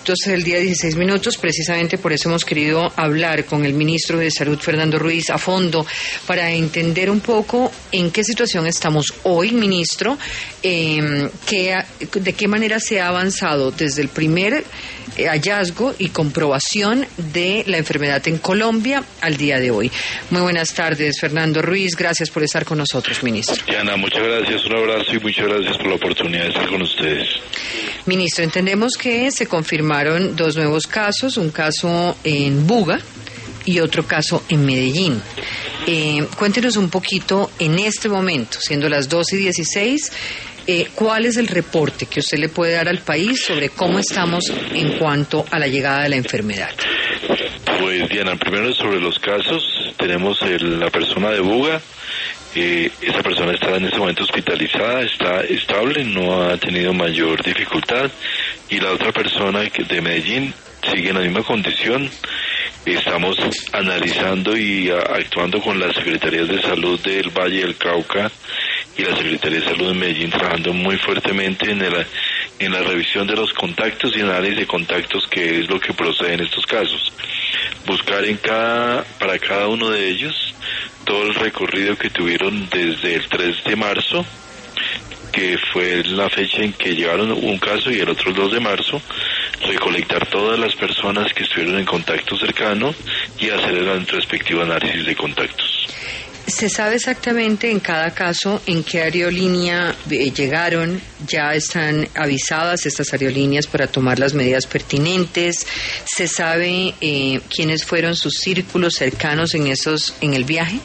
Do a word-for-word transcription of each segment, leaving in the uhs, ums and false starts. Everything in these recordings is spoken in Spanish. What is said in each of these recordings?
doce del día, dieciséis minutos. Precisamente por eso hemos querido hablar con el ministro de Salud, Fernando Ruiz, a fondo, para entender un poco en qué situación estamos hoy, ministro, eh, que, de qué manera se ha avanzado desde el primer hallazgo y comprobación de la enfermedad en Colombia al día de hoy. Muy buenas tardes, Fernando Ruiz. Gracias por estar con nosotros, ministro. Diana, muchas gracias. Un abrazo y muchas gracias por la oportunidad de estar con ustedes. Ministro, entendemos que se confirmaron dos nuevos casos, un caso en Buga y otro caso en Medellín. Eh, cuéntenos un poquito en este momento, siendo las doce y dieciséis, eh, ¿cuál es el reporte que usted le puede dar al país sobre cómo estamos en cuanto a la llegada de la enfermedad? Pues Diana, primero sobre los casos, tenemos el, la persona de Buga. Eh, esa persona está en este momento hospitalizada, está estable, no ha tenido mayor dificultad, y la otra persona que de Medellín sigue en la misma condición. Estamos analizando y a, actuando con las secretarías de salud del Valle del Cauca y la Secretaría de Salud de Medellín, trabajando muy fuertemente en, el, en la revisión de los contactos y análisis de contactos, que es lo que procede en estos casos. Buscar en cada, para cada uno de ellos todo el recorrido que tuvieron desde el tres de marzo, que fue la fecha en que llegaron un caso, y el otro el dos de marzo, recolectar todas las personas que estuvieron en contacto cercano y hacer el respectivo análisis de contactos. ¿Se sabe exactamente en cada caso en qué aerolínea eh, llegaron? ¿Ya están avisadas estas aerolíneas para tomar las medidas pertinentes? ¿Se sabe eh, quiénes fueron sus círculos cercanos en esos en el viaje?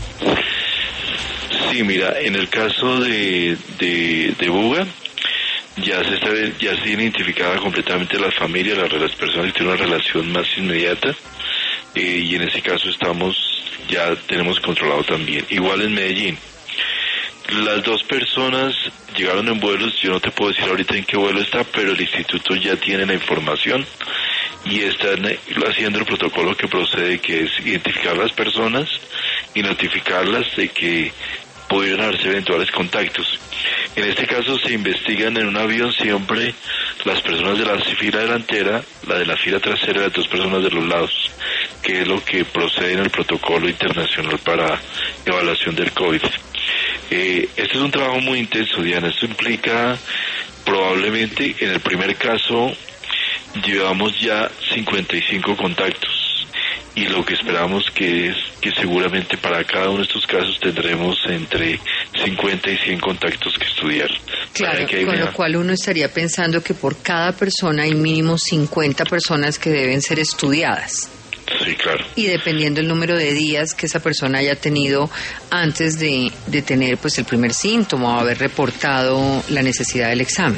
Sí, mira, en el caso de, de, de Buga, ya se sabe, ya se identificaba completamente la familia, las, las personas que tienen una relación más inmediata, eh, y en ese caso estamos, ya tenemos controlado también. Igual en Medellín, las dos personas llegaron en vuelos, yo no te puedo decir ahorita en qué vuelo está, pero el instituto ya tiene la información y están haciendo el protocolo que procede, que es identificar las personas y notificarlas de que pudieron haberse eventuales contactos. En este caso se investigan en un avión siempre las personas de la fila delantera, la de la fila trasera y las dos personas de los lados, que es lo que procede en el protocolo internacional para evaluación del COVID. Eh, este es un trabajo muy intenso, Diana. Esto implica probablemente, en el primer caso llevamos ya cincuenta y cinco contactos, y lo que esperamos que es que seguramente para cada uno de estos casos tendremos entre cincuenta y cien contactos que estudiar. Claro, con una... lo cual uno estaría pensando que por cada persona hay mínimo cincuenta personas que deben ser estudiadas. Sí, claro. Y dependiendo el número de días que esa persona haya tenido antes de, de tener pues el primer síntoma o haber reportado la necesidad del examen.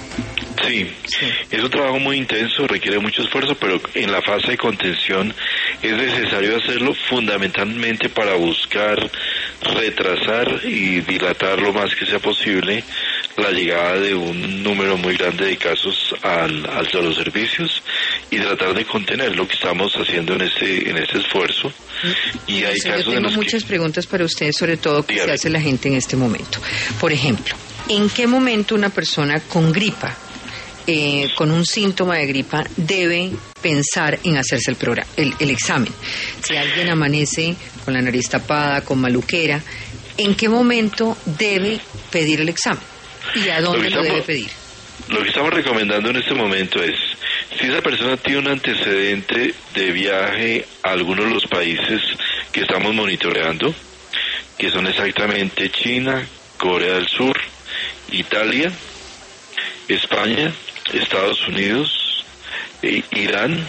Sí, sí, es un trabajo muy intenso, requiere mucho esfuerzo, pero en la fase de contención es necesario hacerlo fundamentalmente para buscar retrasar y dilatar lo más que sea posible la llegada de un número muy grande de casos al, al a los servicios, y tratar de contener lo que estamos haciendo en este en este esfuerzo. Y hay sí, casos yo tengo en los muchas que... preguntas para usted, sobre todo qué Dígame. se hace la gente en este momento. Por ejemplo, ¿en qué momento una persona con gripa, Eh, con un síntoma de gripa, debe pensar en hacerse el, programa, el, el examen? Si alguien amanece con la nariz tapada, con maluquera, ¿en qué momento debe pedir el examen? ¿Y a dónde lo, estamos, lo debe pedir? Lo que estamos recomendando en este momento es, si esa persona tiene un antecedente de viaje a alguno de los países que estamos monitoreando, que son exactamente China, Corea del Sur, Italia, España, Estados Unidos, eh, Irán,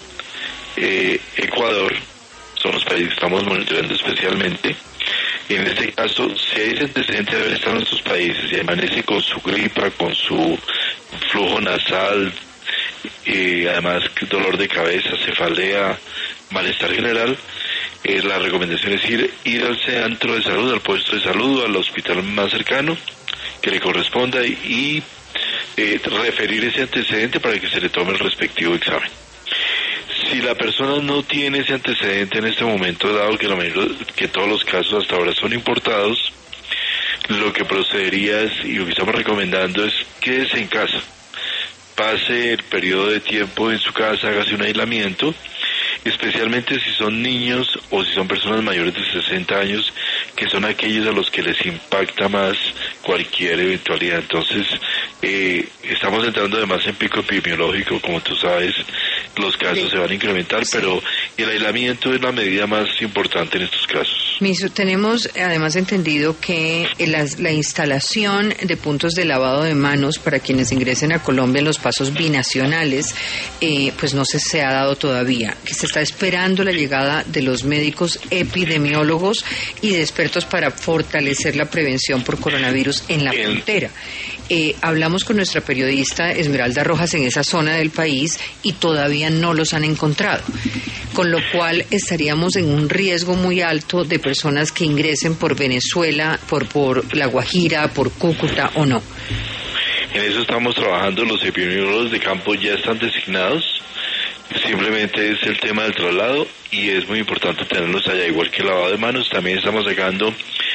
eh, Ecuador, son los países que estamos monitoreando especialmente. En este caso, si hay ese antecedente de haber estado en estos países y amanece con su gripa, con su flujo nasal, eh, además dolor de cabeza, cefalea, malestar general, eh, la recomendación es ir, ir al centro de salud, al puesto de salud o al hospital más cercano que le corresponda y, y Eh, referir ese antecedente para que se le tome el respectivo examen. Si la persona no tiene ese antecedente en este momento, dado que, lo menos, que todos los casos hasta ahora son importados, lo que procedería es, y lo que estamos recomendando es, quédese en casa. pase el periodo de tiempo en su casa, hágase un aislamiento, especialmente si son niños o si son personas mayores de sesenta años, que son aquellos a los que les impacta más cualquier eventualidad. Entonces, eh, estamos entrando además en pico epidemiológico, como tú sabes, los casos sí. se van a incrementar, sí. pero el aislamiento es la medida más importante en estos casos. Ministro, tenemos además entendido que la, la instalación de puntos de lavado de manos para quienes ingresen a Colombia en los pasos binacionales, eh, pues no se, se ha dado todavía, que se está esperando la llegada de los médicos epidemiólogos y de expertos para fortalecer la prevención por coronavirus en la frontera. Eh, hablamos con nuestra periodista Esmeralda Rojas en esa zona del país y todavía no los han encontrado, con lo cual estaríamos en un riesgo muy alto de personas que ingresen por Venezuela, por, por La Guajira, por Cúcuta o no. En eso estamos trabajando, los epidemiólogos de campo ya están designados, simplemente es el tema del traslado y es muy importante tenerlos allá, igual que el lavado de manos. También estamos sacando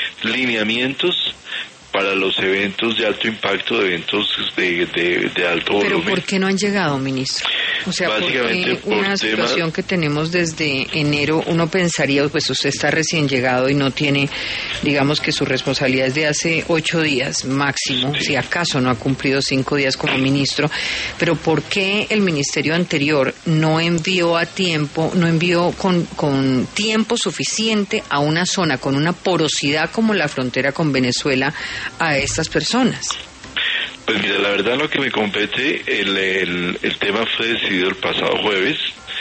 lineamientos para los eventos de alto impacto, de eventos de, de, de alto volumen. ¿Pero por qué no han llegado, ministro? O sea, básicamente porque una por situación tema... que tenemos desde enero, uno pensaría, pues usted está recién llegado y no tiene, digamos que su responsabilidad es de hace ocho días máximo, sí. si acaso no ha cumplido cinco días como ministro, pero ¿por qué el ministerio anterior no envió a tiempo, no envió con, con tiempo suficiente a una zona con una porosidad como la frontera con Venezuela a estas personas? Pues mira, la verdad lo que me compete, el, el, el tema fue decidido el pasado jueves,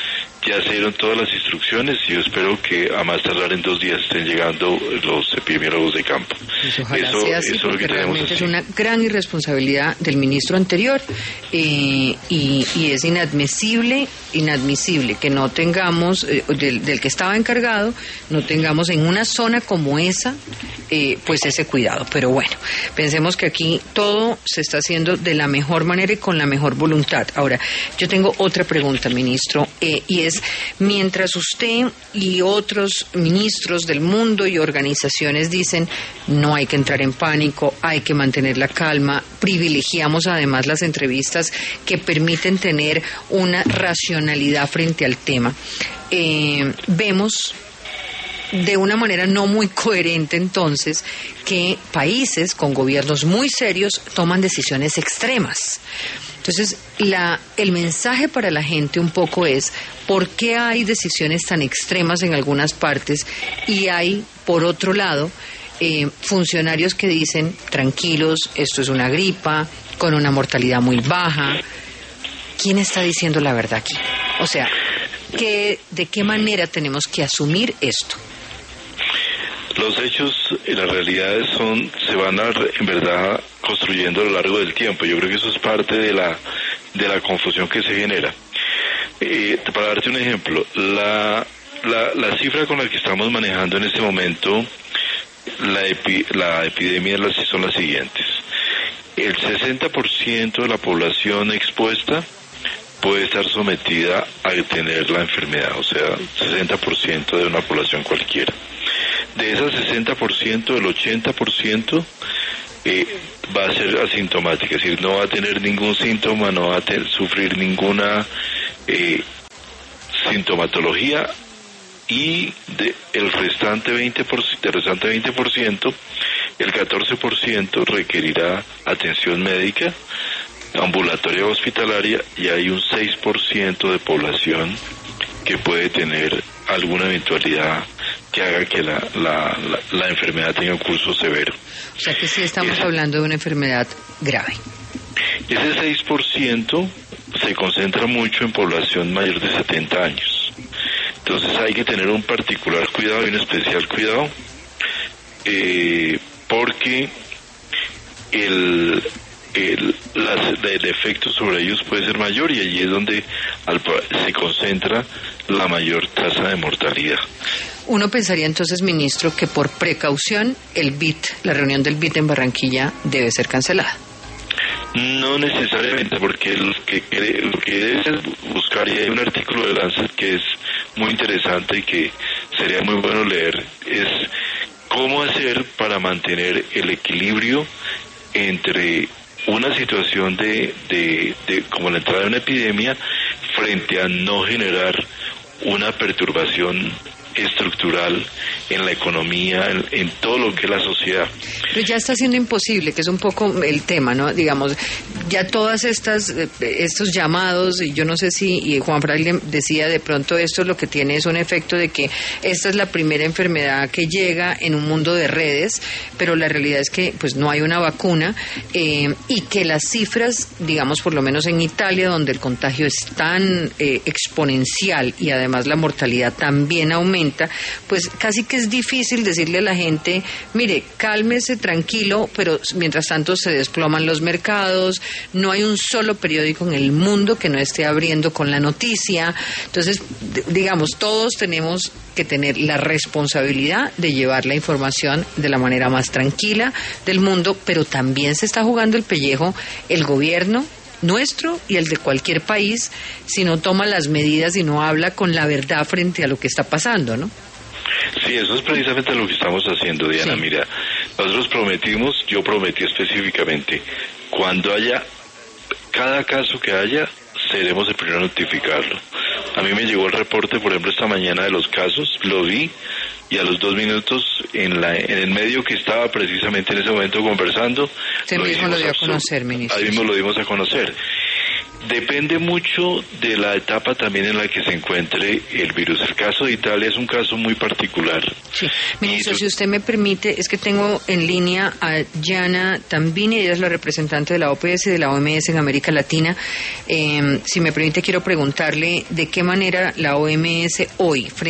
ya se dieron todas las instrucciones y yo espero que a más tardar en dos días estén llegando los epidemiólogos de campo. Pues ojalá eso, sea así, eso porque es lo que realmente es una gran irresponsabilidad del ministro anterior eh, y, y es inadmisible, inadmisible que no tengamos, eh, del, del que estaba encargado, no tengamos en una zona como esa, eh, pues ese cuidado. Pero bueno, pensemos que aquí todo se está haciendo de la mejor manera y con la mejor voluntad. Ahora, yo tengo otra pregunta, ministro, eh, y es, mientras usted y otros ministros del mundo y organizaciones dicen no hay que entrar en pánico, hay que mantener la calma, privilegiamos además las entrevistas que permiten tener una racionalidad frente al tema, eh, vemos de una manera no muy coherente entonces que países con gobiernos muy serios toman decisiones extremas. Entonces, la, el mensaje para la gente un poco es, ¿por qué hay decisiones tan extremas en algunas partes y hay, por otro lado, eh, funcionarios que dicen, tranquilos, esto es una gripa, con una mortalidad muy baja? ¿Quién está diciendo la verdad aquí? O sea, ¿qué, ¿de qué manera tenemos que asumir esto? Los hechos y las realidades son, se van a, en verdad, construyendo a lo largo del tiempo. Yo creo que eso es parte de la de la confusión que se genera. Eh, para darte un ejemplo, la, la la cifra con la que estamos manejando en este momento la epi, la epidemia son las siguientes: el sesenta por ciento de la población expuesta puede estar sometida a tener la enfermedad, o sea, sesenta por ciento de una población cualquiera. De esas sesenta por ciento, el ochenta por ciento eh, va a ser asintomática, es decir, no va a tener ningún síntoma, no va a tener, sufrir ninguna eh, sintomatología, y de el restante veinte por ciento, del restante veinte por ciento, el catorce por ciento requerirá atención médica, ambulatoria o hospitalaria, y hay un seis por ciento de población que puede tener alguna eventualidad que haga que la, la, la, la enfermedad tenga un curso severo. O sea que sí estamos ese, hablando de una enfermedad grave. Ese seis por ciento se concentra mucho en población mayor de setenta años. Entonces hay que tener un particular cuidado y un especial cuidado, eh, porque el... El, las, el efecto sobre ellos puede ser mayor, y allí es donde al, se concentra la mayor tasa de mortalidad. Uno pensaría entonces, ministro, que por precaución el B I T, la reunión del B I T en Barranquilla, debe ser cancelada. No necesariamente, porque lo que, lo que debe es buscar, y hay un artículo de Lancet que es muy interesante y que sería muy bueno leer, es cómo hacer para mantener el equilibrio entre una situación de, de, de como la entrada de una epidemia frente a no generar una perturbación estructural en la economía, en, en todo lo que es la sociedad. Pero ya está siendo imposible, que es un poco el tema, ¿no? Digamos, ya todas estas estos llamados, y yo no sé si, y Juan Fraile decía, de pronto esto lo que tiene es un efecto de que esta es la primera enfermedad que llega en un mundo de redes, pero la realidad es que pues no hay una vacuna, eh, y que las cifras, digamos, por lo menos en Italia, donde el contagio es tan eh, exponencial y además la mortalidad también aumenta, pues casi que es difícil decirle a la gente, mire, cálmese, tranquilo, pero mientras tanto se desploman los mercados, no hay un solo periódico en el mundo que no esté abriendo con la noticia. Entonces, digamos, todos tenemos que tener la responsabilidad de llevar la información de la manera más tranquila del mundo, pero también se está jugando el pellejo el gobierno nuestro y el de cualquier país si no toma las medidas y no habla con la verdad frente a lo que está pasando, ¿no? Sí, eso es precisamente lo que estamos haciendo, Diana. Sí. Mira, nosotros prometimos, yo prometí específicamente, cuando haya, cada caso que haya, seremos el primero a notificarlo. A mí me llegó el reporte, por ejemplo, esta mañana de los casos, lo vi, y a los dos minutos, en la en el medio que estaba precisamente en ese momento conversando, usted mismo lo dio a conocer, ministro. Ahí mismo lo dimos a conocer. Depende mucho de la etapa también en la que se encuentre el virus. El caso de Italia es un caso muy particular. Sí. Ministro, y, si usted me permite, es que tengo en línea a Gianna Tambini, ella es la representante de la O P S y de la O M S en América Latina. Eh, si me permite, quiero preguntarle de qué manera la O M S hoy,